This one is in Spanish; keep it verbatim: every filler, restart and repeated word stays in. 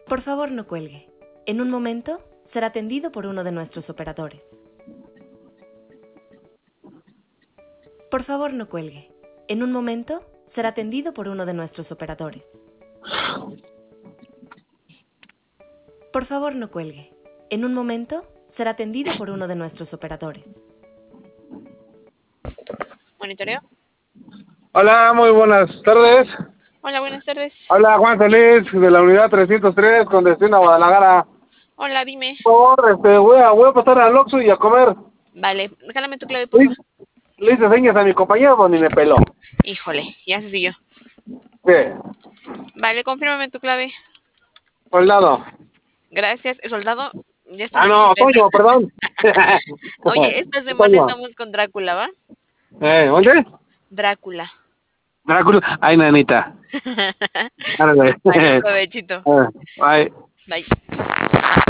Por favor, no cuelgue. En un momento será atendido por uno de nuestros operadores. Por favor, no cuelgue. En un momento será atendido por uno de nuestros operadores. Por favor, no cuelgue. En un momento será atendido por uno de nuestros operadores. Monitoreo. Hola, muy buenas tardes. Hola, buenas tardes. Hola, Juan Solís, de la unidad trescientos tres, con destino a Guadalajara. Hola, dime. Por favor, este, voy a, voy a pasar al Oxxo y a comer. Vale, regálame tu clave, por Le, favor. le hice señas a mi compañero, pues ni me peló. Híjole, ya se siguió. ¿Qué? Vale, confírmame tu clave. Soldado. Gracias, soldado. Ya está Ah, en no, bicicleta. Toño, perdón. Oye, esta semana Toño. estamos con Drácula, ¿va? Eh, ¿dónde? Drácula. Drácula. Ay, nanita. Árale. Vale, provechito. Bye. Bye.